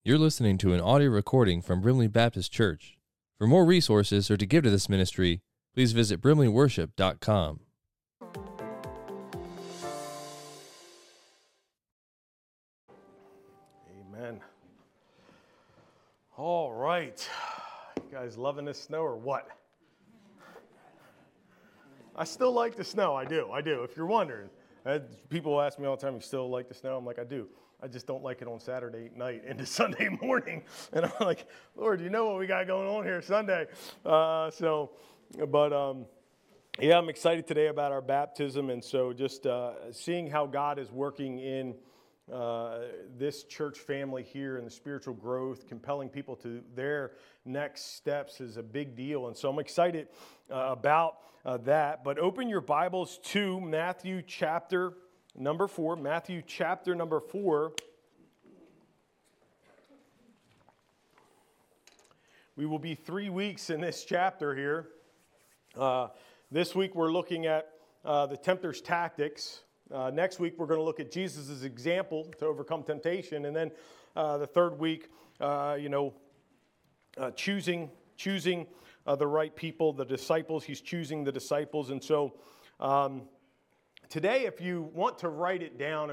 You're listening to an audio recording from Brimley Baptist Church. For more resources or to give to this ministry, please visit brimleyworship.com. Amen. All right. You guys loving this snow or what? I still like the snow. I do. If you're wondering. People ask me all the time, you still like the snow? I'm like, I do. I just don't like it on Saturday night into Sunday morning. And I'm like, Lord, you know what we got going on here Sunday. Yeah, I'm excited today about our baptism. And so just seeing how God is working in this church family here and the spiritual growth, compelling people to their next steps is a big deal. And so I'm excited about that. But open your Bibles to Matthew chapter number 4. Matthew chapter number 4. We will be 3 weeks in this chapter here. This week we're looking at the tempter's tactics. Next week we're going to look at Jesus' example to overcome temptation. And then the third week, choosing the right people, the disciples. He's choosing the disciples. And so today, if you want to write it down,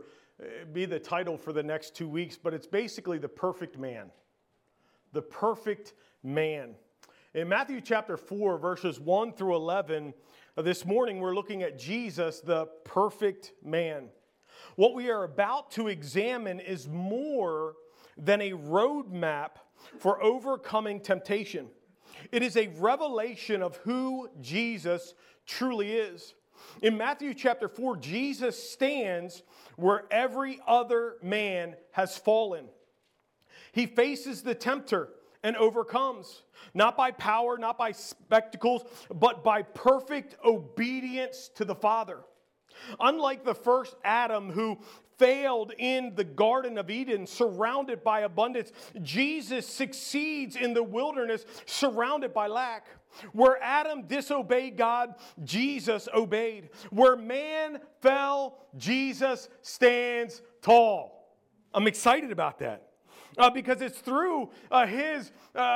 be the title for the next 2 weeks, but it's basically the perfect man. The perfect man. In Matthew chapter 4, verses 1 through 11, this morning we're looking at Jesus, the perfect man. What we are about to examine is more than a roadmap for overcoming temptation. It is a revelation of who Jesus truly is. In Matthew chapter 4, Jesus stands where every other man has fallen. He faces the tempter and overcomes, not by power, not by spectacles, but by perfect obedience to the Father. Unlike the first Adam who failed in the Garden of Eden, surrounded by abundance, Jesus succeeds in the wilderness, surrounded by lack. Where Adam disobeyed God, Jesus obeyed. Where man fell, Jesus stands tall. I'm excited about that. Because it's through his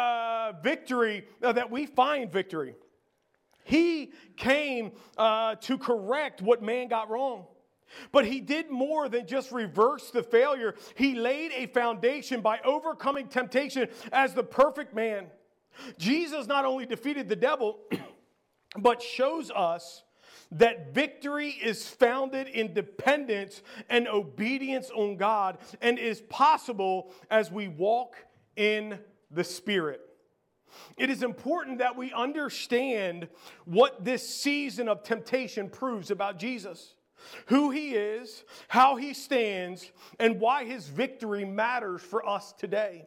victory that we find victory. He came to correct what man got wrong. But he did more than just reverse the failure. He laid a foundation by overcoming temptation as the perfect man. Jesus not only defeated the devil, but shows us that victory is founded in dependence and obedience on God and is possible as we walk in the Spirit. It is important that we understand what this season of temptation proves about Jesus, who he is, how he stands, and why his victory matters for us today.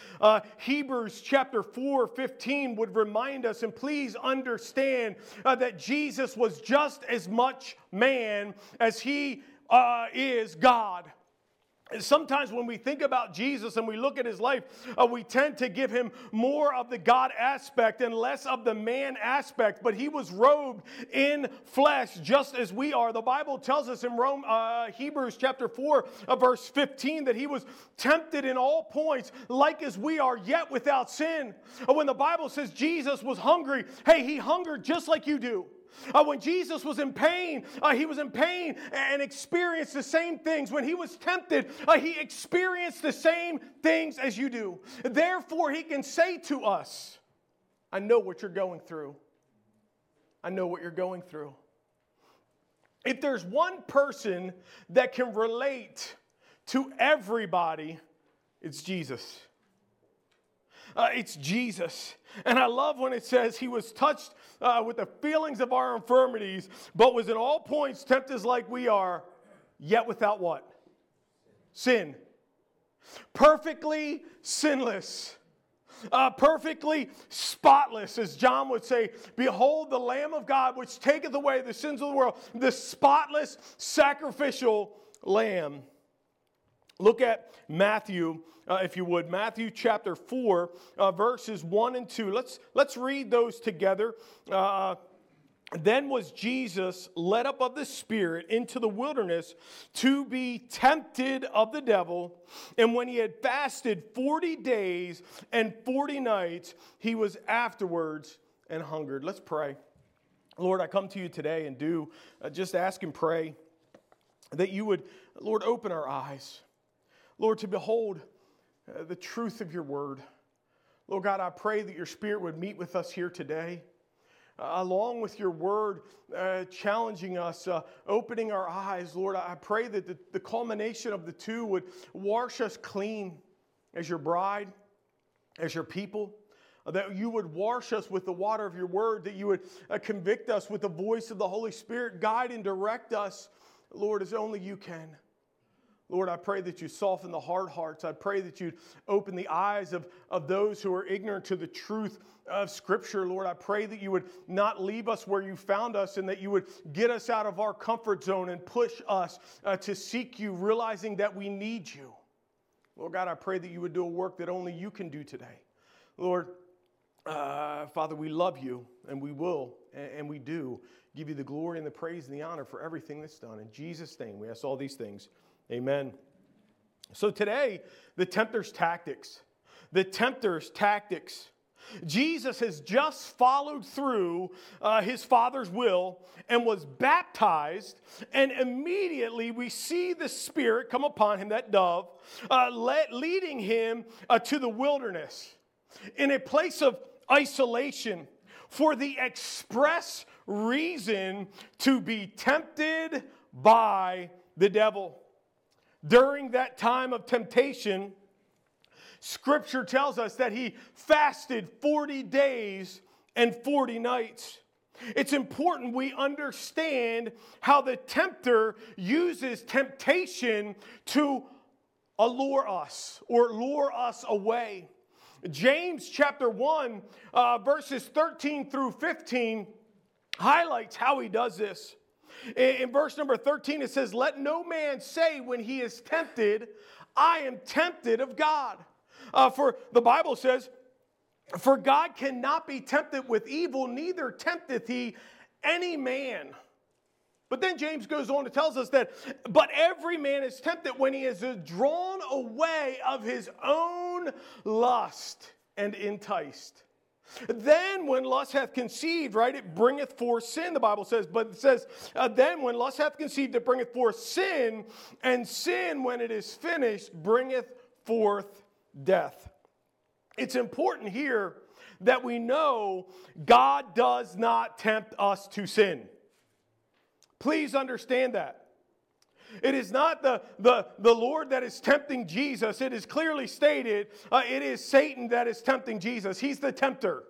Hebrews chapter 4:15 would remind us, and please understand that Jesus was just as much man as he is God. Sometimes when we think about Jesus and we look at his life, we tend to give him more of the God aspect and less of the man aspect. But he was robed in flesh just as we are. The Bible tells us in Hebrews chapter 4, verse 15, that he was tempted in all points like as we are, yet without sin. When the Bible says Jesus was hungry, hey, he hungered just like you do. When Jesus was in pain, he was in pain and experienced the same things. When he was tempted, he experienced the same things as you do. Therefore, he can say to us, I know what you're going through. I know what you're going through. If there's one person that can relate to everybody, it's Jesus. It's Jesus. And I love when it says he was touched with the feelings of our infirmities, but was in all points tempted like we are, yet without what? Sin. Perfectly sinless. Perfectly spotless, as John would say, behold the Lamb of God which taketh away the sins of the world, the spotless sacrificial Lamb. Look at Matthew, if you would. Matthew chapter 4, verses 1 and 2. Let's read those together. Then was Jesus led up of the Spirit into the wilderness to be tempted of the devil. And when he had fasted 40 days and 40 nights, he was afterwards and hungered. Let's pray. Lord, I come to you today and do just ask and pray that you would, Lord, open our eyes. Lord, to behold the truth of your word. Lord God, I pray that your Spirit would meet with us here today. Along with your word challenging us, opening our eyes, Lord, I pray that the culmination of the two would wash us clean as your bride, as your people, that you would wash us with the water of your word, that you would convict us with the voice of the Holy Spirit, guide and direct us, Lord, as only you can. Lord, I pray that you soften the hard hearts. I pray that you'd open the eyes of those who are ignorant to the truth of Scripture. Lord, I pray that you would not leave us where you found us and that you would get us out of our comfort zone and push us to seek you, realizing that we need you. Lord God, I pray that you would do a work that only you can do today. Lord, Father, we love you and we will and we do give you the glory and the praise and the honor for everything that's done. In Jesus' name, we ask all these things. Amen. So today, the tempter's tactics. The tempter's tactics. Jesus has just followed through his Father's will and was baptized, and immediately we see the Spirit come upon him, that dove, leading him to the wilderness in a place of isolation for the express reason to be tempted by the devil. During that time of temptation, Scripture tells us that he fasted 40 days and 40 nights. It's important we understand how the tempter uses temptation to allure us or lure us away. James chapter 1, verses 13 through 15 highlights how he does this. In verse number 13, it says, "Let no man say when he is tempted, I am tempted of God." For the Bible says, "For God cannot be tempted with evil, neither tempteth he any man." But then James goes on to tell us that, "But every man is tempted when he is drawn away of his own lust and enticed. Then when lust hath conceived," right, "it bringeth forth sin," the Bible says. But it says, "Then when lust hath conceived, it bringeth forth sin. And sin, when it is finished, bringeth forth death." It's important here that we know God does not tempt us to sin. Please understand that. It is not the Lord that is tempting Jesus. It is clearly stated it is Satan that is tempting Jesus. He's the tempter.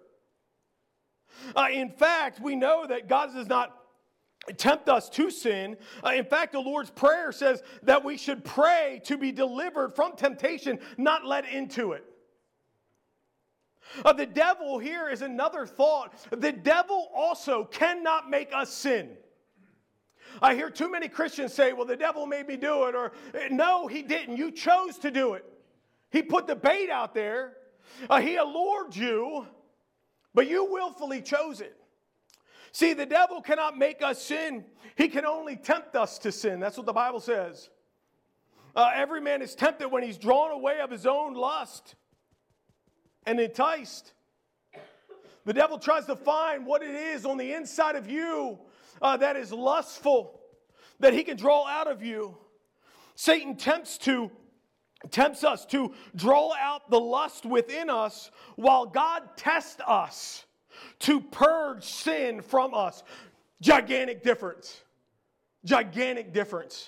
In fact, we know that God does not tempt us to sin. In fact, the Lord's Prayer says that we should pray to be delivered from temptation, not led into it. The devil here is another thought. The devil also cannot make us sin. I hear too many Christians say, "Well, the devil made me do it," or "No, he didn't. You chose to do it. He put the bait out there. He allured you, but you willfully chose it." See, the devil cannot make us sin. He can only tempt us to sin. That's what the Bible says. Every man is tempted when he's drawn away of his own lust and enticed. The devil tries to find what it is on the inside of you that is lustful, that he can draw out of you. Satan tempts us to draw out the lust within us, while God tests us to purge sin from us. Gigantic difference. Gigantic difference.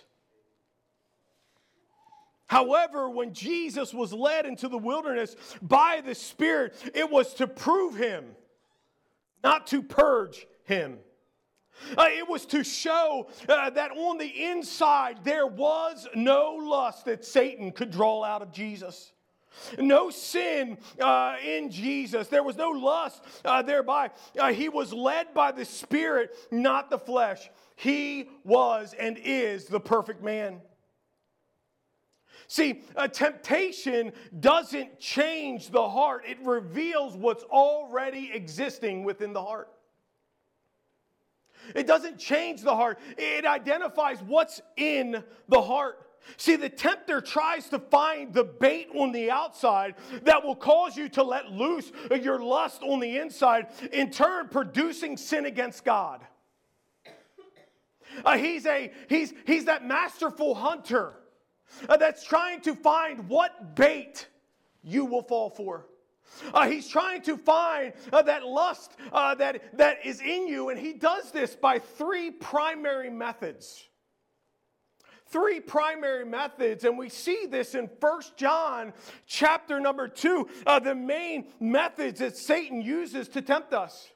However, when Jesus was led into the wilderness by the Spirit, it was to prove him, not to purge him. It was to show that on the inside there was no lust that Satan could draw out of Jesus. No sin in Jesus. There was no lust thereby. He was led by the Spirit, not the flesh. He was and is the perfect man. See, temptation doesn't change the heart. It reveals what's already existing within the heart. It doesn't change the heart. It identifies what's in the heart. See, the tempter tries to find the bait on the outside that will cause you to let loose your lust on the inside, in turn producing sin against God. He's that masterful hunter that's trying to find what bait you will fall for. He's trying to find that lust that is in you, and he does this by three primary methods. Three primary methods, and we see this in 1 John chapter number 2, the main methods that Satan uses to tempt us.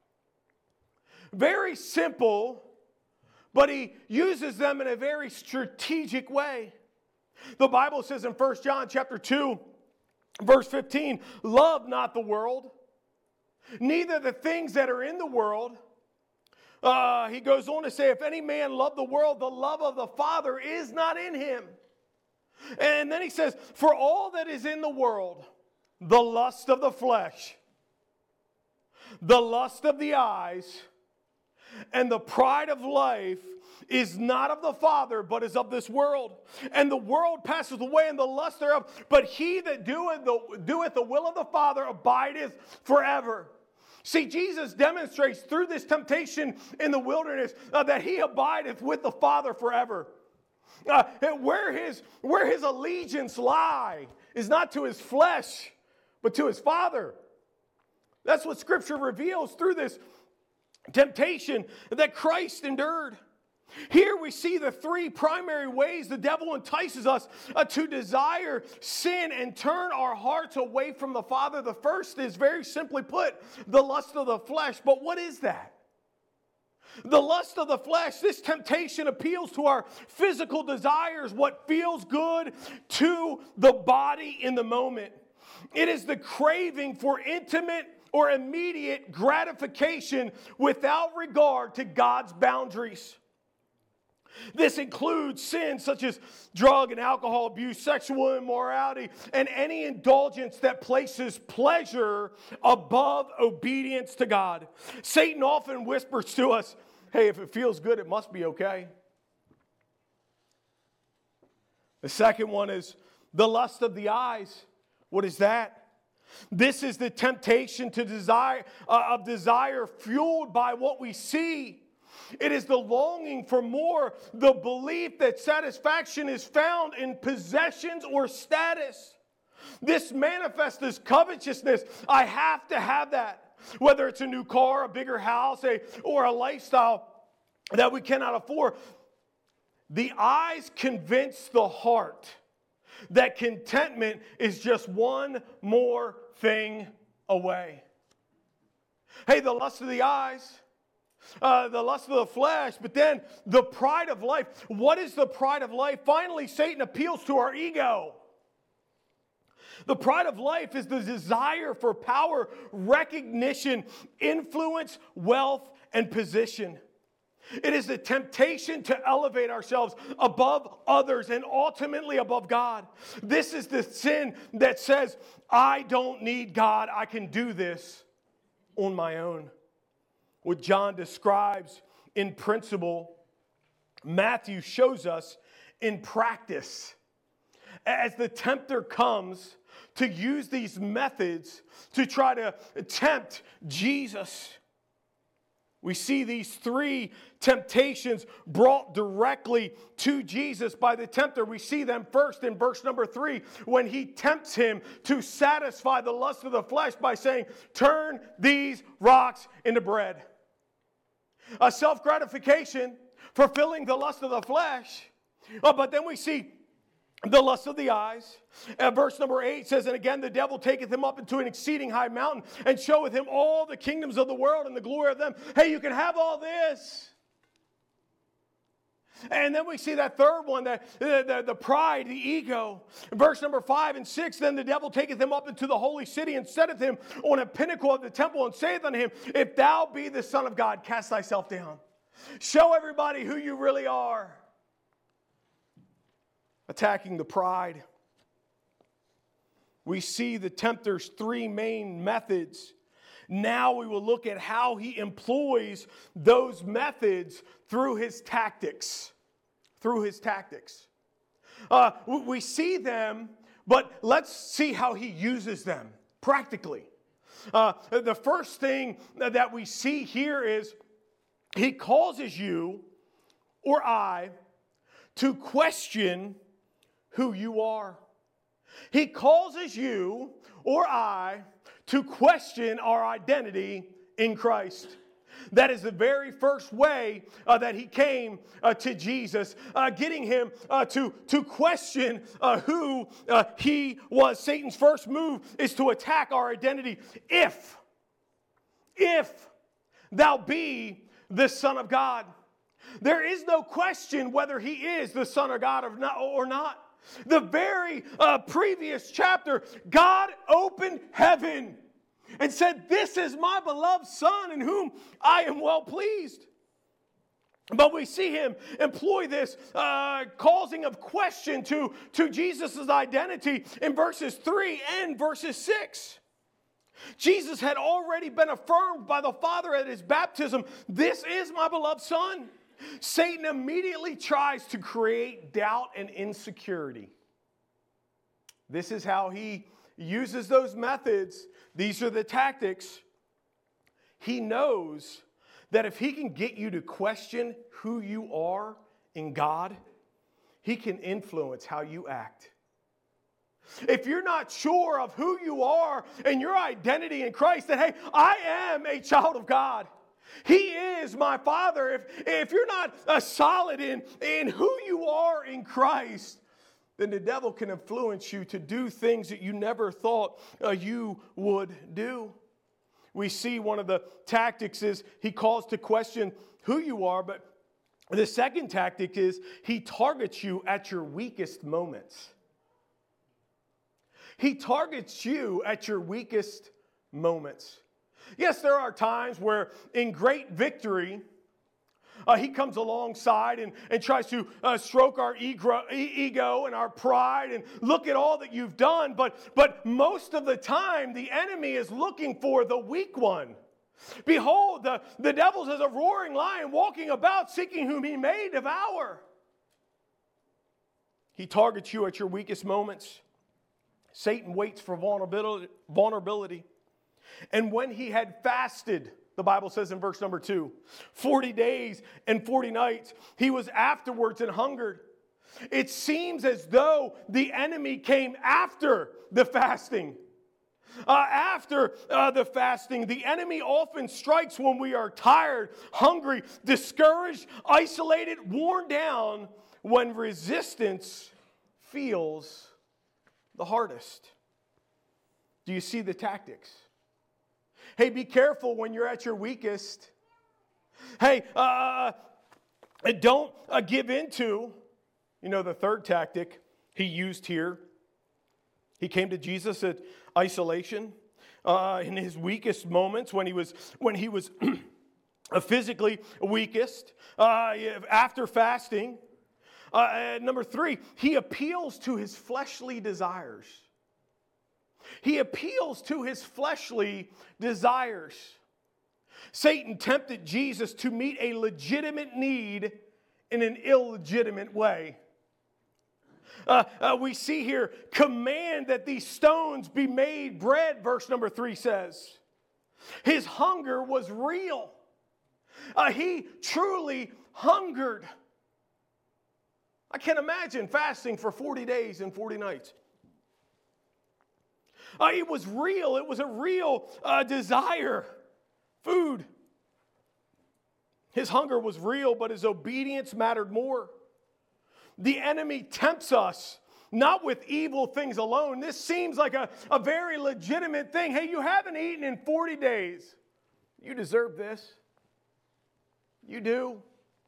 Very simple, but he uses them in a very strategic way. The Bible says in 1 John chapter 2, verse 15, love not the world, neither the things that are in the world. He goes on to say, if any man love the world, the love of the Father is not in him. And then he says, for all that is in the world, the lust of the flesh, the lust of the eyes, and the pride of life is not of the Father, but is of this world. And the world passes away, and the lust thereof, but he that doeth the will of the Father abideth forever. See, Jesus demonstrates through this temptation in the wilderness that he abideth with the Father forever. Where his allegiance lie is not to his flesh, but to his Father. That's what Scripture reveals through this temptation that Christ endured. Here we see the three primary ways the devil entices us to desire sin and turn our hearts away from the Father. The first is, very simply put, the lust of the flesh. But what is that? The lust of the flesh, this temptation appeals to our physical desires, what feels good to the body in the moment. It is the craving for intimate or immediate gratification without regard to God's boundaries. This includes sins such as drug and alcohol abuse, sexual immorality, and any indulgence that places pleasure above obedience to God. Satan often whispers to us, hey, if it feels good, it must be okay. The second one is the lust of the eyes. What is that? This is the temptation to desire fueled by what we see. It is the longing for more, the belief that satisfaction is found in possessions or status. This manifests as covetousness. I have to have that. Whether it's a new car, a bigger house, or a lifestyle that we cannot afford. The eyes convince the heart that contentment is just one more thing away. Hey, the lust of the eyes, the lust of the flesh, but then the pride of life. What is the pride of life? Finally, Satan appeals to our ego. The pride of life is the desire for power, recognition, influence, wealth, and position. It is the temptation to elevate ourselves above others and ultimately above God. This is the sin that says, I don't need God. I can do this on my own. What John describes in principle, Matthew shows us in practice. As the tempter comes to use these methods to try to tempt Jesus, we see these three temptations brought directly to Jesus by the tempter. We see them first in verse number 3 when he tempts him to satisfy the lust of the flesh by saying, turn these rocks into bread. A self-gratification, fulfilling the lust of the flesh. But then we see the lust of the eyes. Verse number 8 says, and again the devil taketh him up into an exceeding high mountain and showeth him all the kingdoms of the world and the glory of them. Hey, you can have all this. And then we see that third one, the pride, the ego. Verse number 5 and 6, then the devil taketh him up into the holy city and setteth him on a pinnacle of the temple and saith unto him, if thou be the Son of God, cast thyself down. Show everybody who you really are. Attacking the pride. We see the tempter's three main methods Now we will look at how he employs those methods through his tactics. Through his tactics. We see them, but let's see how he uses them practically. The first thing that we see here is he causes you or I to question who you are. He causes you or I to question our identity in Christ. That is the very first way that he came to Jesus, getting him to question who he was. Satan's first move is to attack our identity. If thou be the Son of God. There is no question whether he is the Son of God or not. The very previous chapter, God opened heaven and said, "This is my beloved Son in whom I am well pleased." But we see him employ this causing of question to Jesus' identity in verses 3 and verses 6. Jesus had already been affirmed by the Father at his baptism. "This is my beloved Son." Satan immediately tries to create doubt and insecurity. This is how he uses those methods. These are the tactics. He knows that if he can get you to question who you are in God, he can influence how you act. If you're not sure of who you are and your identity in Christ, that, hey, I am a child of God. He is my Father. If you're not solid in who you are in Christ, then the devil can influence you to do things that you never thought you would do. We see one of the tactics is he calls to question who you are, but the second tactic is he targets you at your weakest moments. He targets you at your weakest moments. Yes, there are times where in great victory, he comes alongside and tries to stroke our ego and our pride and look at all that you've done. But most of the time, the enemy is looking for the weak one. Behold, the devil's as a roaring lion walking about, seeking whom he may devour. He targets you at your weakest moments. Satan waits for vulnerability. And when he had fasted, the Bible says in verse number 2, 40 days and 40 nights, he was afterwards and hungered. It seems as though the enemy came after the fasting. After the fasting, the enemy often strikes when we are tired, hungry, discouraged, isolated, worn down, when resistance feels the hardest. Do you see the tactics? Hey, be careful when you're at your weakest. Hey, don't give into, the third tactic he used here. He came to Jesus at isolation in his weakest moments when he was physically weakest, after fasting. Number 3, he appeals to his fleshly desires. He appeals to his fleshly desires. Satan tempted Jesus to meet a legitimate need in an illegitimate way. We see here, command that these stones be made bread, verse number 3 says. His hunger was real. He truly hungered. I can imagine fasting for 40 days and 40 nights. It was real. It was a real desire. Food. His hunger was real, but his obedience mattered more. The enemy tempts us, not with evil things alone. This seems like a very legitimate thing. Hey, you haven't eaten in 40 days. You deserve this. You do.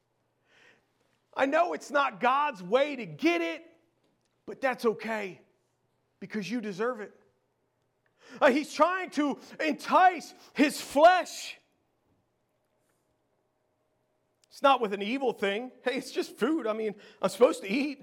I know it's not God's way to get it, but that's okay because you deserve it. He's trying to entice his flesh. It's not with an evil thing. Hey, it's just food. I'm supposed to eat.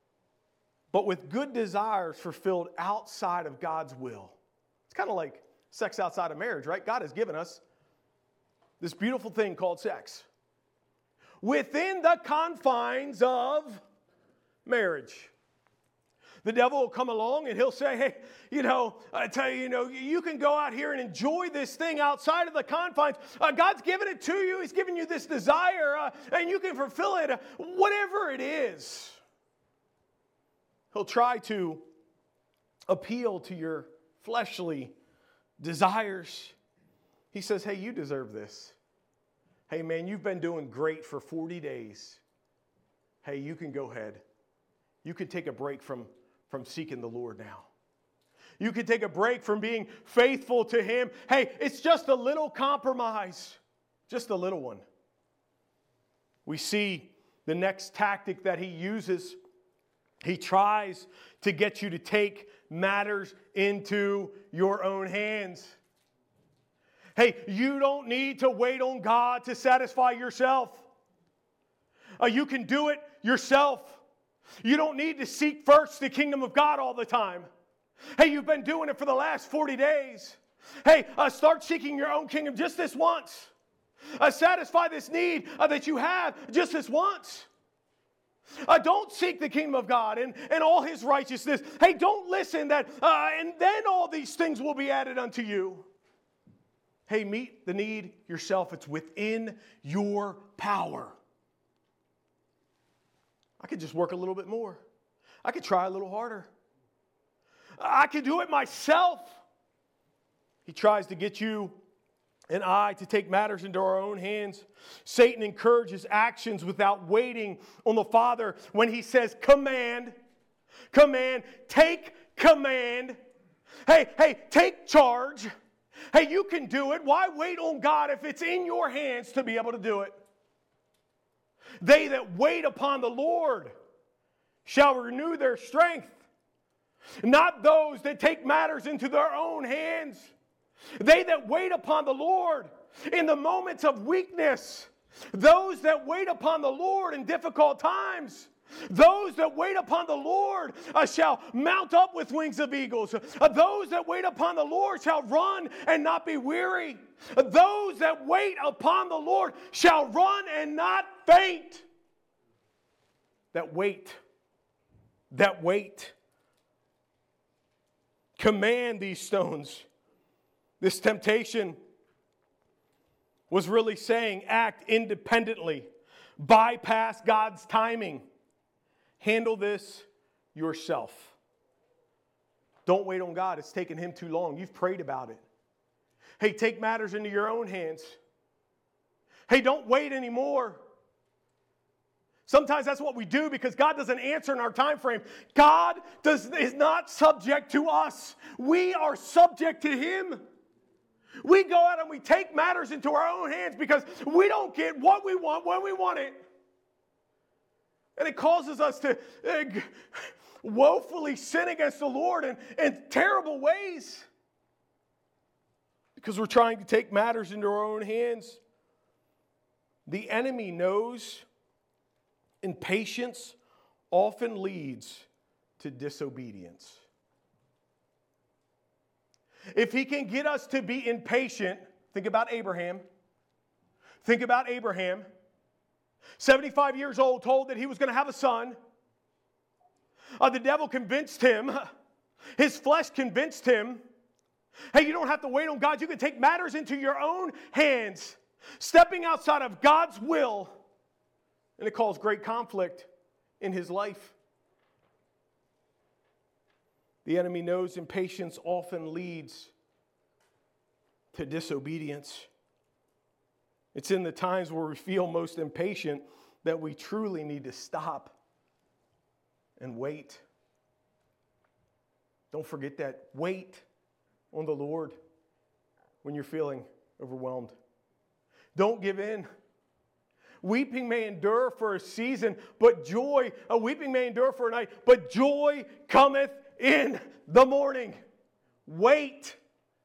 But with good desires fulfilled outside of God's will. It's kind of like sex outside of marriage, right? God has given us this beautiful thing called sex within the confines of marriage. The devil will come along and he'll say, hey, I tell you, you can go out here and enjoy this thing outside of the confines. God's given it to you. He's given you this desire, and you can fulfill it, whatever it is. He'll try to appeal to your fleshly desires. He says, hey, you deserve this. Hey, man, you've been doing great for 40 days. Hey, you can go ahead. You can take a break from seeking the Lord now. You can take a break from being faithful to Him. Hey, it's just a little compromise. Just a little one. We see the next tactic that he uses. He tries to get you to take matters into your own hands. Hey, you don't need to wait on God to satisfy yourself. You can do it yourself. You don't need to seek first the kingdom of God all the time. Hey, you've been doing it for the last 40 days. Hey, start seeking your own kingdom just this once. Satisfy this need that you have just this once. Don't seek the kingdom of God and all His righteousness. Hey, don't listen that, and then all these things will be added unto you. Hey, meet the need yourself. It's within your power. I could just work a little bit more. I could try a little harder. I could do it myself. He tries to get you and I to take matters into our own hands. Satan encourages actions without waiting on the Father when he says, command, take command. Hey, take charge. Hey, you can do it. Why wait on God if it's in your hands to be able to do it? They that wait upon the Lord shall renew their strength. Not those that take matters into their own hands. They that wait upon the Lord in the moments of weakness. Those that wait upon the Lord in difficult times. Those that wait upon the Lord shall mount up with wings of eagles. Those that wait upon the Lord shall run and not be weary. Those that wait upon the Lord shall run and not faint. That wait. Command these stones. This temptation was really saying act independently. Bypass God's timing. Handle this yourself. Don't wait on God. It's taken Him too long. You've prayed about it. Hey, take matters into your own hands. Hey, don't wait anymore. Sometimes that's what we do because God doesn't answer in our time frame. God is not subject to us. We are subject to Him. We go out and we take matters into our own hands because we don't get what we want when we want it. And it causes us to woefully sin against the Lord in terrible ways. Because we're trying to take matters into our own hands. The enemy knows impatience often leads to disobedience. If he can get us to be impatient, think about Abraham. 75 years old, told that he was going to have a son. The devil convinced him. His flesh convinced him. Hey, you don't have to wait on God. You can take matters into your own hands. Stepping outside of God's will. And it caused great conflict in his life. The enemy knows impatience often leads to disobedience. It's in the times where we feel most impatient that we truly need to stop and wait. Don't forget that. Wait on the Lord when you're feeling overwhelmed. Don't give in. Weeping may endure for a season, but joy, a weeping may endure for a night, but joy cometh in the morning. Wait.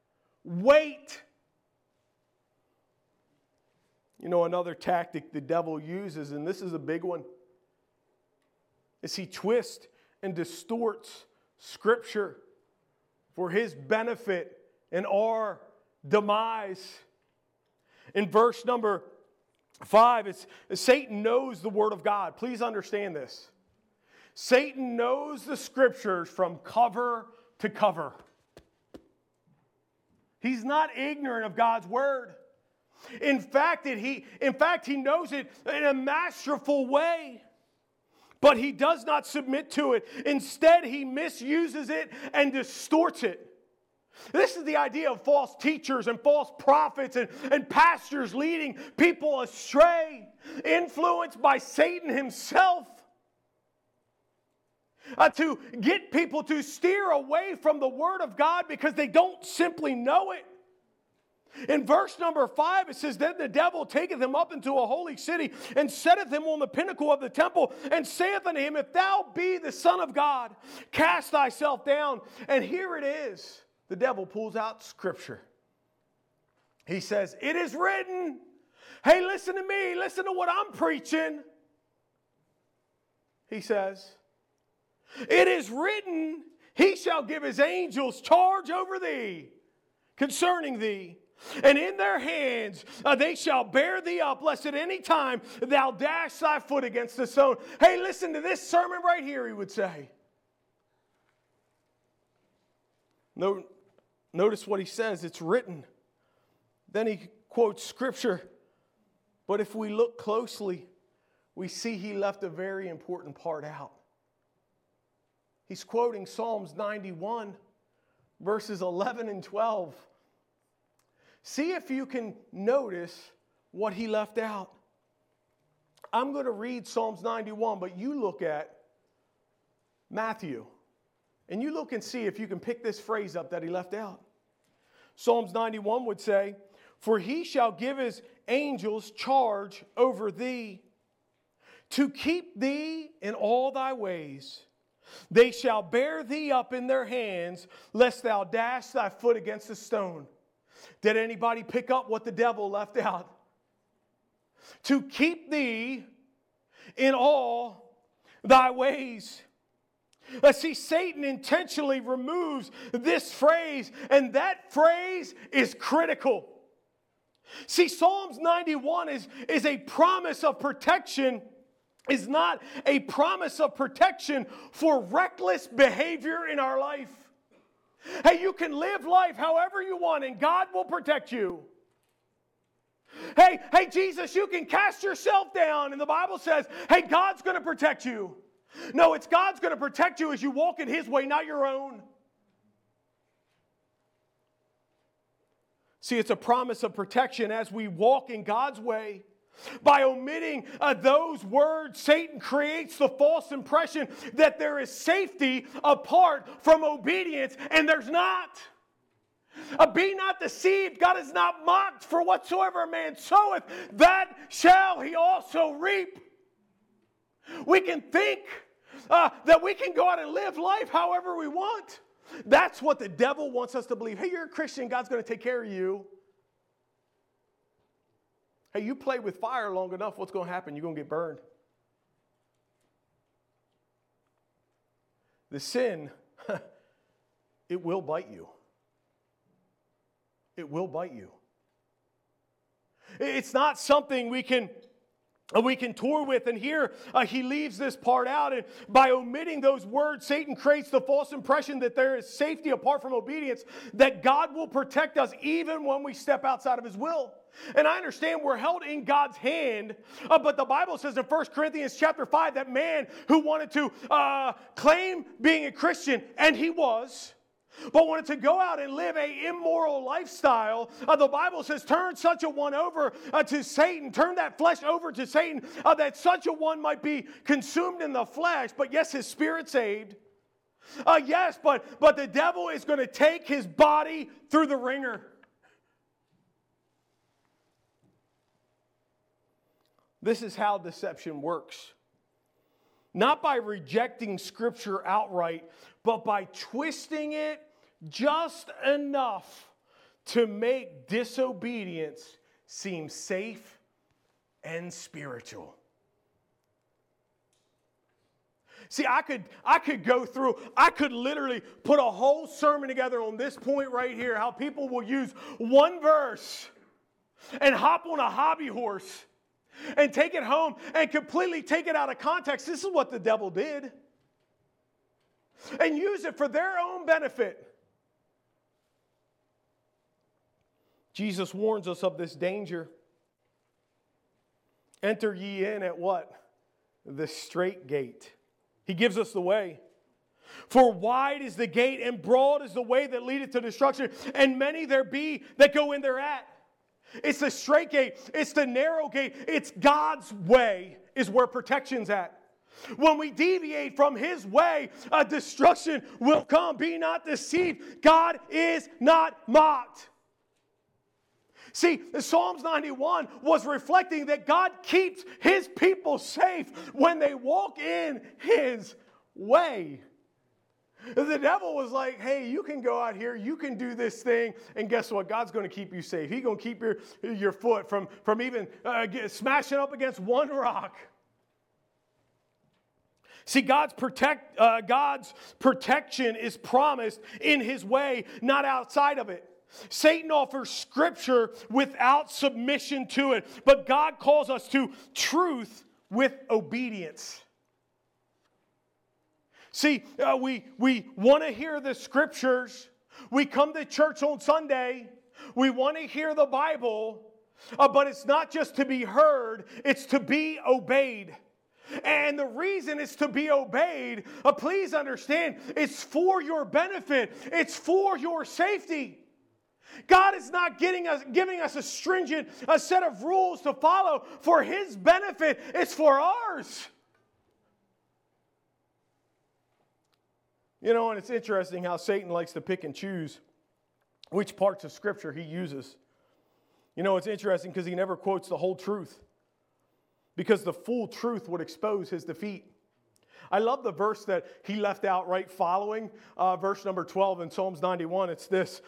You know, another tactic the devil uses, and this is a big one, is he twists and distorts Scripture for his benefit and our demise. In verse number 5, it's Satan knows the Word of God. Please understand this. Satan knows the Scriptures from cover to cover. He's not ignorant of God's Word. In fact, he knows it in a masterful way. But he does not submit to it. Instead, he misuses it and distorts it. This is the idea of false teachers and false prophets and pastors leading people astray, influenced by Satan himself, to get people to steer away from the Word of God because they don't simply know it. In verse number 5, it says, Then the devil taketh him up into a holy city, and setteth him on the pinnacle of the temple, and saith unto him, If thou be the Son of God, cast thyself down. And here it is. The devil pulls out Scripture. He says, It is written. Hey, listen to me. Listen to what I'm preaching. He says, It is written, He shall give His angels charge over thee, concerning thee. And in their hands they shall bear thee up, lest at any time thou dash thy foot against the stone. Hey, listen to this sermon right here, he would say. Notice what he says. It's written. Then he quotes Scripture. But if we look closely, we see he left a very important part out. He's quoting Psalms 91, verses 11 and 12. See if you can notice what he left out. I'm going to read Psalms 91, but you look at Matthew. And you look and see if you can pick this phrase up that he left out. Psalms 91 would say, For he shall give his angels charge over thee, to keep thee in all thy ways. They shall bear thee up in their hands, lest thou dash thy foot against a stone. Did anybody pick up what the devil left out? To keep thee in all thy ways. See, Satan intentionally removes this phrase, and that phrase is critical. See, Psalms 91 is a promise of protection, is not a promise of protection for reckless behavior in our life. Hey, you can live life however you want, and God will protect you. Hey, Jesus, you can cast yourself down, and the Bible says, hey, God's going to protect you. No, it's God's going to protect you as you walk in His way, not your own. See, it's a promise of protection as we walk in God's way. By omitting those words, Satan creates the false impression that there is safety apart from obedience, and there's not. Be not deceived. God is not mocked. For whatsoever a man soweth, that shall he also reap. We can think that we can go out and live life however we want. That's what the devil wants us to believe. Hey, you're a Christian. God's going to take care of you. Hey, you play with fire long enough, what's going to happen? You're going to get burned. The sin, it will bite you. It will bite you. It's not something we can tour with. And here he leaves this part out. And by omitting those words, Satan creates the false impression that there is safety apart from obedience, that God will protect us even when we step outside of His will. And I understand we're held in God's hand, but the Bible says in 1 Corinthians chapter 5 that man who wanted to claim being a Christian, and he was, but wanted to go out and live an immoral lifestyle, the Bible says turn such a one over to Satan, turn that flesh over to Satan, that such a one might be consumed in the flesh, but yes, his spirit saved. Yes, but the devil is going to take his body through the ringer. This is how deception works. Not by rejecting Scripture outright, but by twisting it just enough to make disobedience seem safe and spiritual. See, I could go through, I could literally put a whole sermon together on this point right here, how people will use one verse and hop on a hobby horse and take it home and completely take it out of context. This is what the devil did. And use it for their own benefit. Jesus warns us of this danger. Enter ye in at what? The strait gate. He gives us the way. For wide is the gate and broad is the way that leadeth to destruction, and many there be that go in thereat. It's the strait gate. It's the narrow gate. It's God's way is where protection's at. When we deviate from His way, a destruction will come. Be not deceived. God is not mocked. See, Psalms 91 was reflecting that God keeps His people safe when they walk in His way. The devil was like, hey, you can go out here, you can do this thing, and guess what? God's going to keep you safe. He's going to keep your foot from even smashing up against one rock. See, God's protection is promised in His way, not outside of it. Satan offers Scripture without submission to it, but God calls us to truth with obedience. See, we want to hear the Scriptures. We come to church on Sunday. We want to hear the Bible, but it's not just to be heard, it's to be obeyed. And the reason it's to be obeyed, please understand, it's for your benefit. It's for your safety. God is not giving us a stringent set of rules to follow for His benefit. It's for ours. You know, and it's interesting how Satan likes to pick and choose which parts of Scripture he uses. You know, it's interesting because he never quotes the whole truth, because the full truth would expose his defeat. I love the verse that he left out right following verse number 12 in Psalms 91. It's this.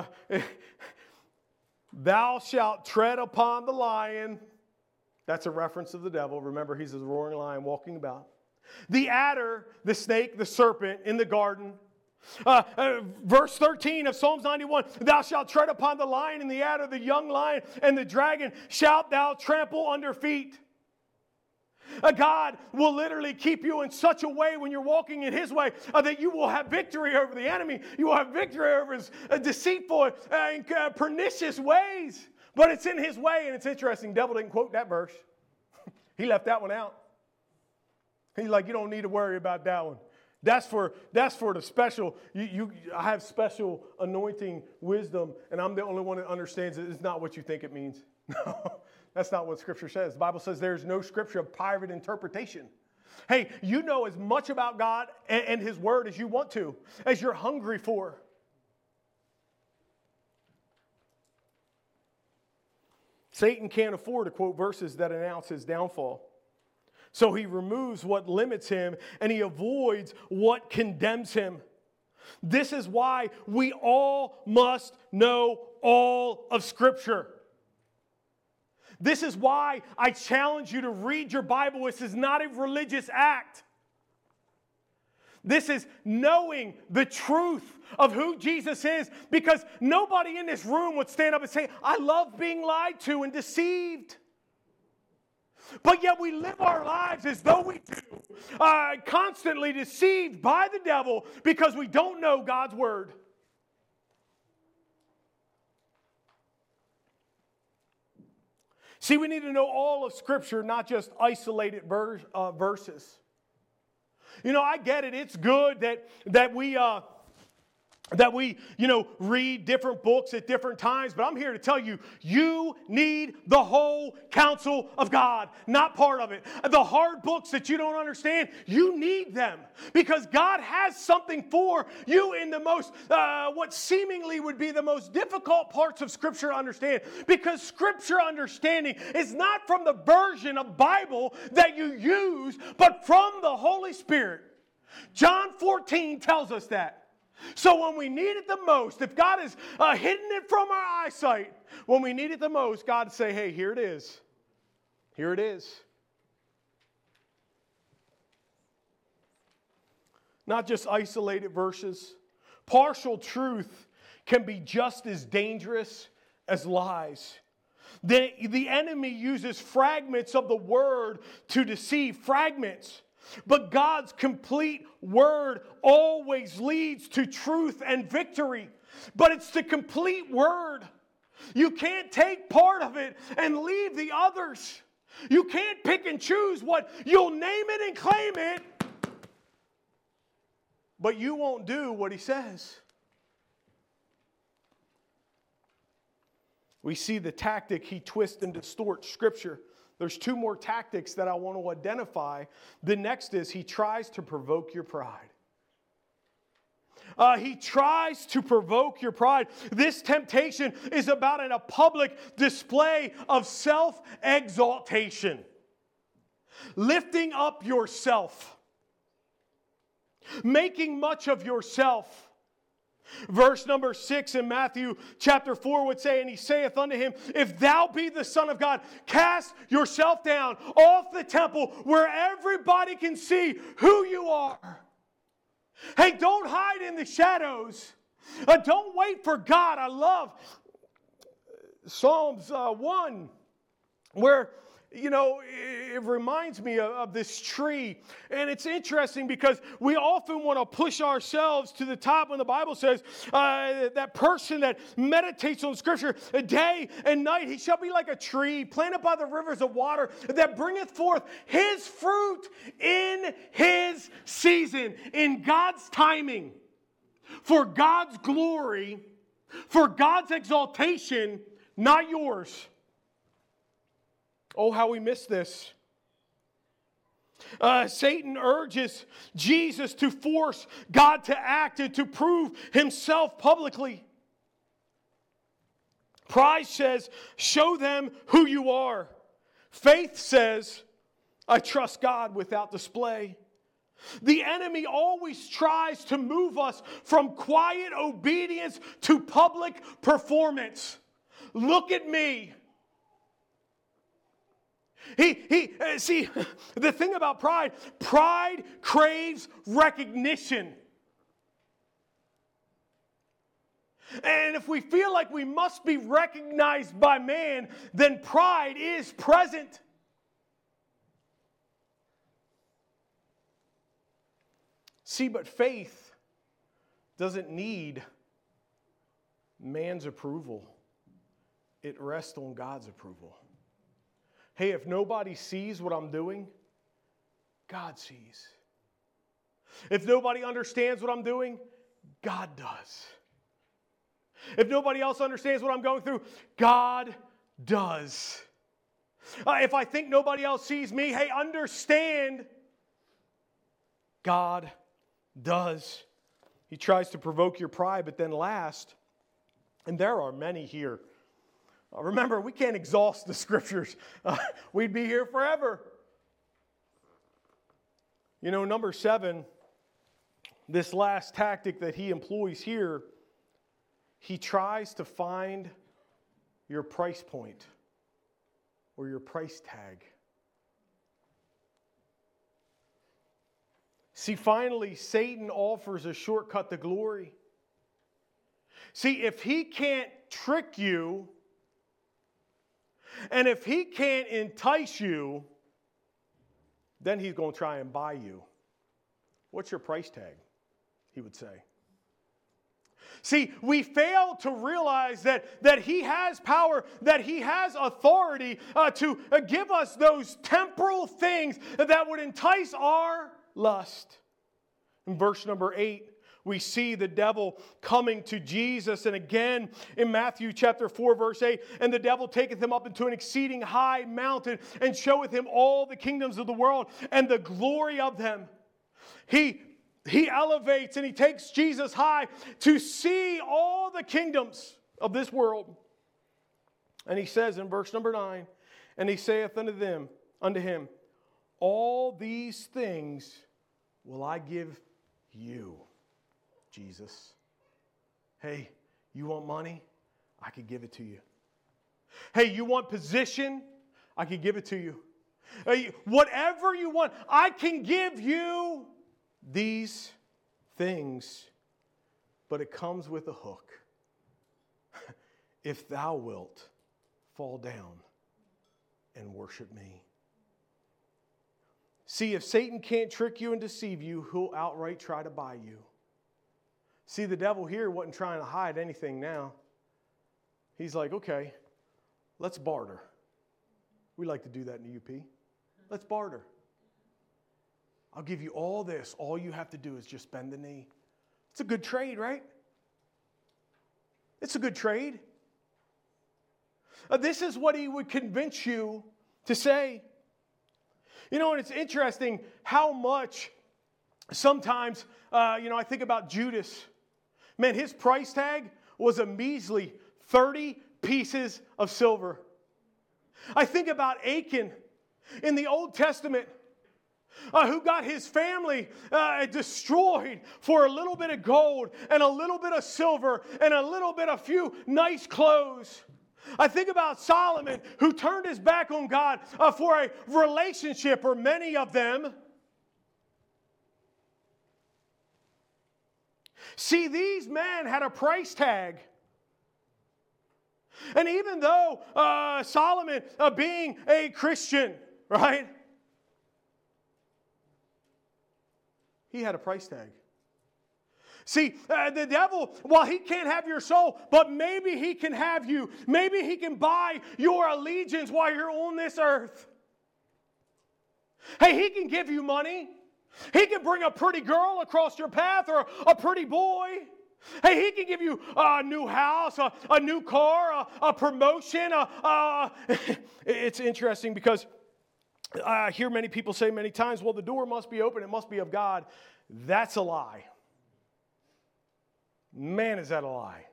Thou shalt tread upon the lion. That's a reference to the devil. Remember, he's a roaring lion walking about. The adder, the snake, the serpent in the garden. Verse 13 of Psalms 91. Thou shalt tread upon the lion and the adder, the young lion and the dragon shalt thou trample under feet. God will literally keep you in such a way when you're walking in His way that you will have victory over the enemy. You will have victory over his deceitful and pernicious ways. But it's in His way, and it's interesting. The devil didn't quote that verse. He left that one out. He's like, you don't need to worry about that one. That's for the special. I have special anointing wisdom, and I'm the only one that understands it. It's not what you think it means. No. That's not what Scripture says. The Bible says there's no Scripture of private interpretation. Hey, you know as much about God and His Word as you want to, as you're hungry for. Satan can't afford to quote verses that announce his downfall. So he removes what limits him and he avoids what condemns him. This is why we all must know all of Scripture. This is why I challenge you to read your Bible. This is not a religious act. This is knowing the truth of who Jesus is, because nobody in this room would stand up and say, I love being lied to and deceived. But yet we live our lives as though we do, constantly deceived by the devil because we don't know God's Word. See, we need to know all of Scripture, not just isolated verses. You know, I get it. It's good that we read different books at different times. But I'm here to tell you, you need the whole counsel of God, not part of it. The hard books that you don't understand, you need them. Because God has something for you in the most, what seemingly would be the most difficult parts of Scripture to understand. Because Scripture understanding is not from the version of Bible that you use, but from the Holy Spirit. John 14 tells us that. So when we need it the most, if God has hidden it from our eyesight, when we need it the most, God will say, hey, here it is. Here it is. not just isolated verses. Partial truth can be just as dangerous as lies. The enemy uses fragments of the Word to deceive, fragments. But God's complete Word always leads to truth and victory. But it's the complete Word. You can't take part of it and leave the others. You can't pick and choose what you'll name it and claim it, but you won't do what he says. We see the tactic he twists and distorts Scripture. There's two more tactics that I want to identify. The next is he tries to provoke your pride. He tries to provoke your pride. This temptation is about a public display of self-exaltation. Lifting up yourself. Making much of yourself. Verse number 6 in Matthew chapter 4 would say, and he saith unto him, if thou be the Son of God, cast yourself down off the temple where everybody can see who you are. Hey, don't hide in the shadows. Don't wait for God. I love Psalms 1 where, it reminds me of this tree. And it's interesting because we often want to push ourselves to the top when the Bible says that person that meditates on Scripture day and night, he shall be like a tree planted by the rivers of water that bringeth forth his fruit in his season, in God's timing, for God's glory, for God's exaltation, not yours. Oh, how we miss this. Satan urges Jesus to force God to act and to prove himself publicly. Pride says, show them who you are. Faith says, I trust God without display. The enemy always tries to move us from quiet obedience to public performance. Look at me. See, the thing about pride craves recognition. And if we feel like we must be recognized by man, then pride is present. See, but faith doesn't need man's approval. It rests on God's approval. Hey, if nobody sees what I'm doing, God sees. If nobody understands what I'm doing, God does. If nobody else understands what I'm going through, God does. If I think nobody else sees me, hey, understand, God does. He tries to provoke your pride, but then last, and there are many here. Remember, we can't exhaust the Scriptures. We'd be here forever. Number 7, this last tactic that he employs here, he tries to find your price point or your price tag. See, finally, Satan offers a shortcut to glory. See, if he can't trick you, and if he can't entice you, then he's going to try and buy you. What's your price tag? He would say. See, we fail to realize that he has power, that he has authority to give us those temporal things that would entice our lust. In verse number 8, we see the devil coming to Jesus. And again, in Matthew chapter 4, verse 8, and the devil taketh him up into an exceeding high mountain and showeth him all the kingdoms of the world and the glory of them. He elevates and he takes Jesus high to see all the kingdoms of this world. And he says in verse number 9, and he saith unto him, all these things will I give you, Jesus. Hey, you want money? I could give it to you. Hey, you want position? I can give it to you. Hey, whatever you want, I can give you these things, but it comes with a hook. If thou wilt, fall down and worship me. See, if Satan can't trick you and deceive you, he'll outright try to buy you. See, the devil here wasn't trying to hide anything now. He's like, okay, let's barter. We like to do that in the UP. Let's barter. I'll give you all this. All you have to do is just bend the knee. It's a good trade, right? It's a good trade. This is what he would convince you to say. You know, and it's interesting how much sometimes, I think about Judas. Man, his price tag was a measly 30 pieces of silver. I think about Achan in the Old Testament, who got his family destroyed for a little bit of gold and a little bit of silver and a little bit of few nice clothes. I think about Solomon, who turned his back on God for a relationship, or many of them. See, these men had a price tag. And even though Solomon, being a Christian, right? He had a price tag. See, the devil, while he can't have your soul, but maybe he can have you. Maybe he can buy your allegiance while you're on this earth. Hey, he can give you money. He can bring a pretty girl across your path, or a pretty boy. Hey, he can give you a new house, a new car, a promotion. It's interesting because I hear many people say many times, well, the door must be open. It must be of God. That's a lie. Man, is that a lie.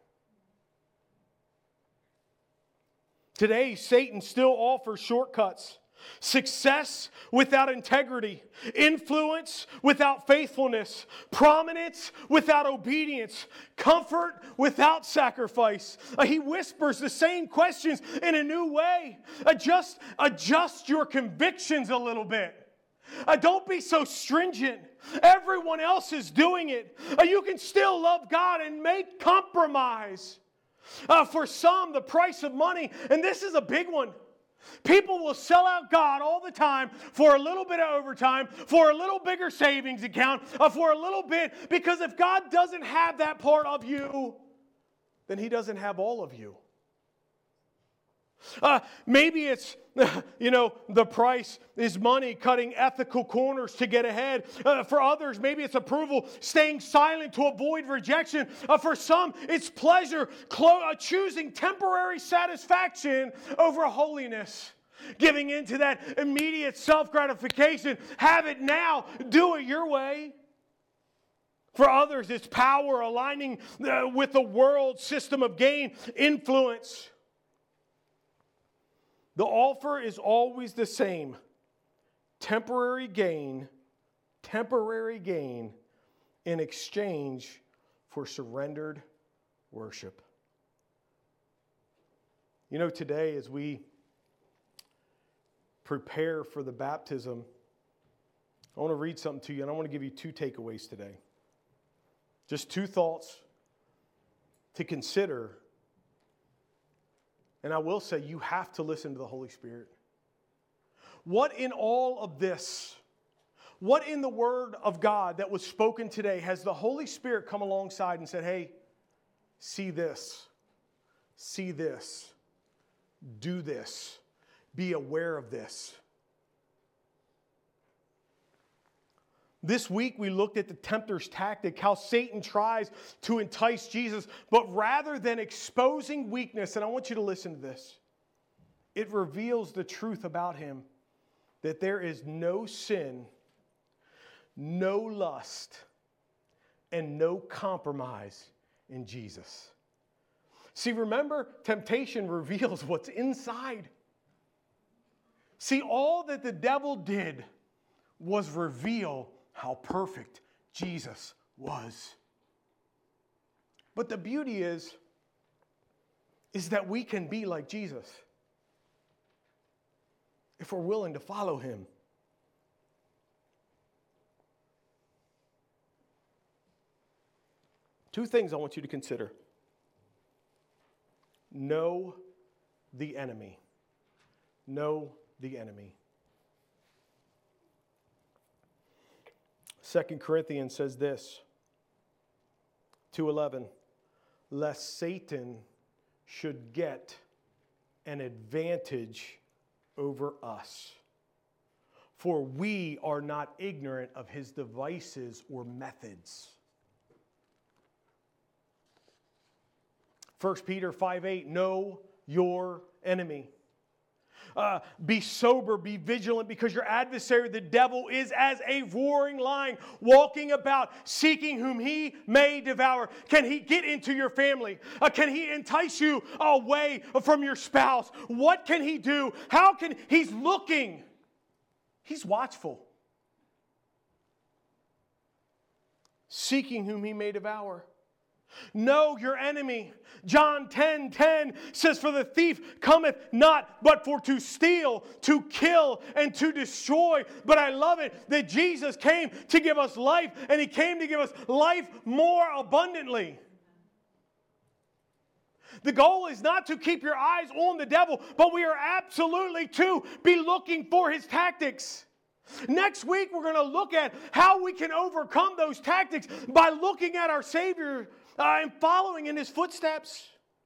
Today, Satan still offers shortcuts. Success without integrity, influence without faithfulness, prominence without obedience, comfort without sacrifice. He whispers the same questions in a new way. Adjust your convictions a little bit. Don't be so stringent. Everyone else is doing it. You can still love God and make compromise. For some, the price of money, and this is a big one. People will sell out God all the time for a little bit of overtime, for a little bigger savings account, for a little bit, because if God doesn't have that part of you, then He doesn't have all of you. Maybe it's, the price is money, cutting ethical corners to get ahead. For others, maybe it's approval, staying silent to avoid rejection. For some, it's pleasure, choosing temporary satisfaction over holiness. Giving into that immediate self-gratification. Have it now. Do it your way. For others, it's power, aligning with the world system of gain, influence. The offer is always the same. Temporary gain in exchange for surrendered worship. Today as we prepare for the baptism, I want to read something to you, and I want to give you 2 takeaways today. Just 2 thoughts to consider. And I will say, you have to listen to the Holy Spirit. What in all of this, what in the Word of God that was spoken today, has the Holy Spirit come alongside and said, hey, see this, do this, be aware of this? This week we looked at the tempter's tactic, how Satan tries to entice Jesus, but rather than exposing weakness, and I want you to listen to this, it reveals the truth about him, that there is no sin, no lust, and no compromise in Jesus. See, remember, temptation reveals what's inside. See, all that the devil did was reveal how perfect Jesus was. But the beauty is that we can be like Jesus if we're willing to follow Him. Two things I want you to consider. Know the enemy. Know the enemy. 2 Corinthians says this, 2:11, lest Satan should get an advantage over us. For we are not ignorant of his devices or methods. 1 Peter 5:8, know your enemy. Be sober, be vigilant, because your adversary, the devil, is as a roaring lion, walking about, seeking whom he may devour. Can he get into your family? Can he entice you away from your spouse? What can he do? He's looking. He's watchful. Seeking whom he may devour. Know your enemy. John 10:10 says, for the thief cometh not but for to steal, to kill, and to destroy. But I love it that Jesus came to give us life, and he came to give us life more abundantly. The goal is not to keep your eyes on the devil, but we are absolutely to be looking for his tactics. Next week, we're going to look at how we can overcome those tactics by looking at our Savior and following in his footsteps.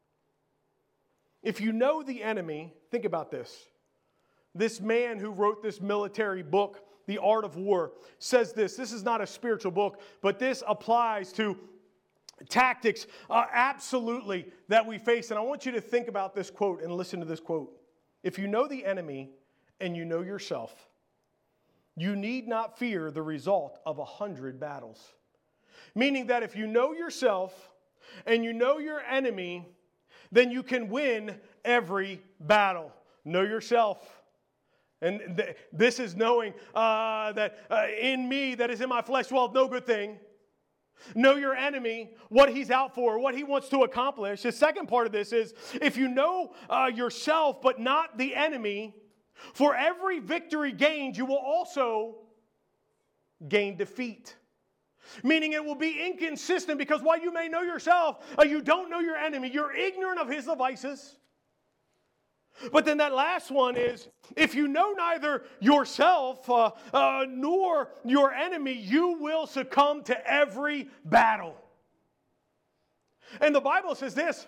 If you know the enemy, think about this. This man who wrote this military book, The Art of War, says this. This is not a spiritual book, but this applies to tactics absolutely that we face. And I want you to think about this quote and listen to this quote. If you know the enemy and you know yourself, you need not fear the result of 100 battles. Meaning that if you know yourself and you know your enemy, then you can win every battle. Know yourself. And this is knowing that in me, that is in my flesh, dwelleth no good thing. Know your enemy, what he's out for, what he wants to accomplish. The second part of this is, if you know yourself but not the enemy, for every victory gained, you will also gain defeat. Meaning it will be inconsistent, because while you may know yourself, you don't know your enemy. You're ignorant of his devices. But then that last one is, if you know neither yourself nor your enemy, you will succumb to every battle. And the Bible says this,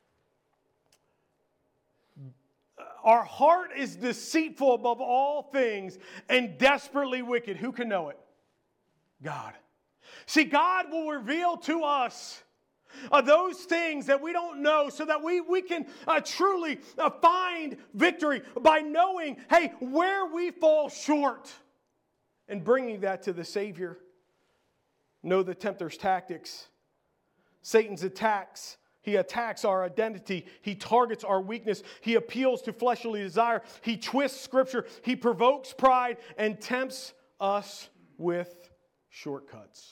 our heart is deceitful above all things and desperately wicked. Who can know it? God. See, God will reveal to us those things that we don't know, so that we can truly find victory by knowing, hey, where we fall short, and bringing that to the Savior. Know the tempter's tactics. Satan's attacks. He attacks our identity. He targets our weakness. He appeals to fleshly desire. He twists Scripture. He provokes pride and tempts us with shortcuts.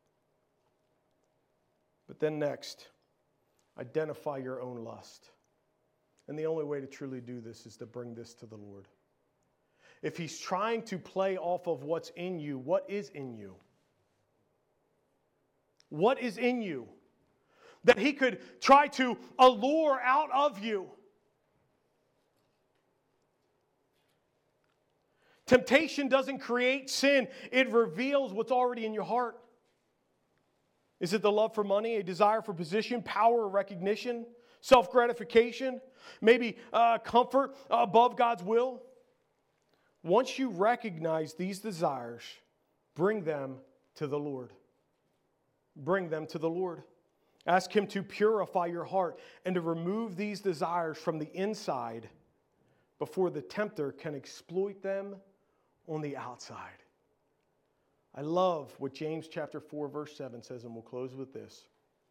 But then next, identify your own lust. And the only way to truly do this is to bring this to the Lord. If he's trying to play off of what's in you, what is in you? What is in you that he could try to allure out of you? Temptation doesn't create sin. It reveals what's already in your heart. Is it the love for money, a desire for position, power, or recognition, self-gratification, maybe comfort above God's will? Once you recognize these desires, bring them to the Lord. Bring them to the Lord. Ask him to purify your heart and to remove these desires from the inside before the tempter can exploit them on the outside. I love what James chapter 4 verse 7 says, and we'll close with this.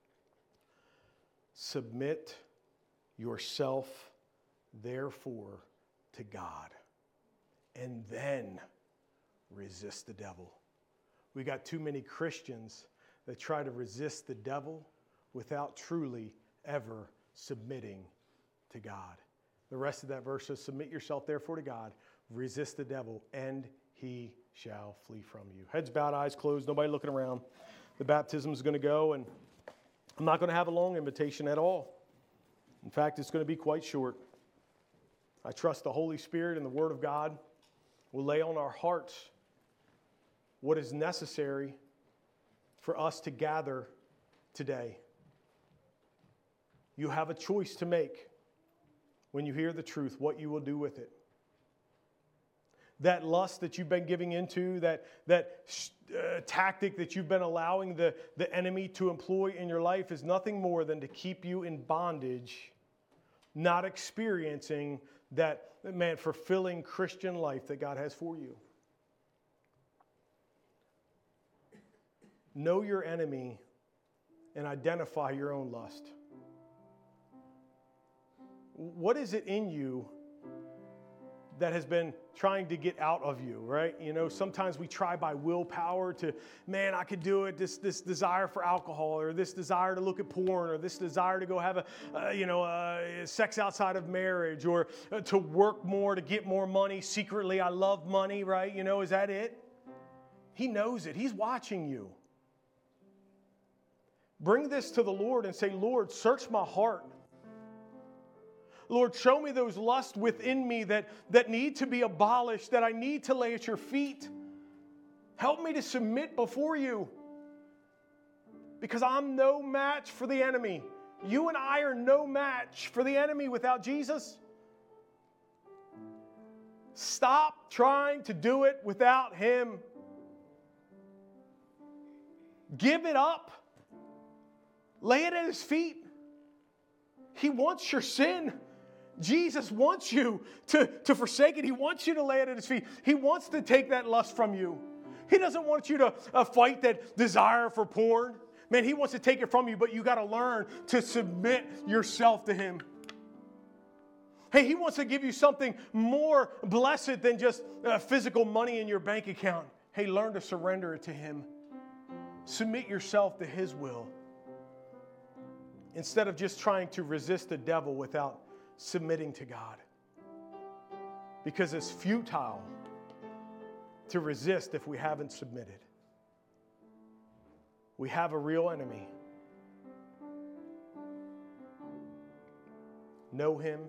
Submit yourself, therefore, to God, and then resist the devil. We got too many Christians that try to resist the devil without truly ever submitting to God. The rest of that verse says, submit yourself therefore to God, resist the devil, and he shall flee from you. Heads bowed, eyes closed, nobody looking around. The baptism is going to go, and I'm not going to have a long invitation at all. In fact, it's going to be quite short. I trust the Holy Spirit and the Word of God will lay on our hearts what is necessary for us to gather today. You have a choice to make when you hear the truth, what you will do with it. That lust that you've been giving into, that tactic that you've been allowing the enemy to employ in your life is nothing more than to keep you in bondage, not experiencing that, fulfilling Christian life that God has for you. Know your enemy and identify your own lust. What is it in you that has been trying to get out of you, right? You know, sometimes we try by willpower to, I could do it, this desire for alcohol, or this desire to look at porn, or this desire to go have sex outside of marriage, or to work more, to get more money. Secretly, I love money, right? You know, is that it? He knows it. He's watching you. Bring this to the Lord and say, Lord, search my heart. Lord, show me those lusts within me that need to be abolished, that I need to lay at your feet. Help me to submit before you, because I'm no match for the enemy. You and I are no match for the enemy without Jesus. Stop trying to do it without Him. Give it up. Lay it at His feet. He wants your sin. Jesus wants you to forsake it. He wants you to lay it at His feet. He wants to take that lust from you. He doesn't want you to fight that desire for porn. He wants to take it from you, but you got to learn to submit yourself to Him. Hey, He wants to give you something more blessed than just physical money in your bank account. Hey, learn to surrender it to Him. Submit yourself to His will, instead of just trying to resist the devil without submitting to God. Because it's futile to resist if we haven't submitted. We have a real enemy. Know Him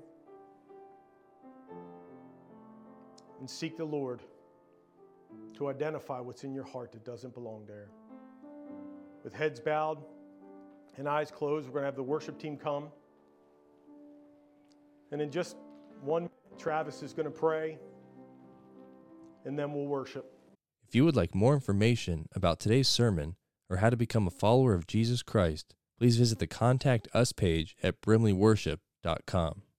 and seek the Lord to identify what's in your heart that doesn't belong there. With heads bowed and eyes closed, we're going to have the worship team come. And in just 1 minute, Travis is going to pray, and then we'll worship. If you would like more information about today's sermon or how to become a follower of Jesus Christ, please visit the Contact Us page at brimleyworship.com.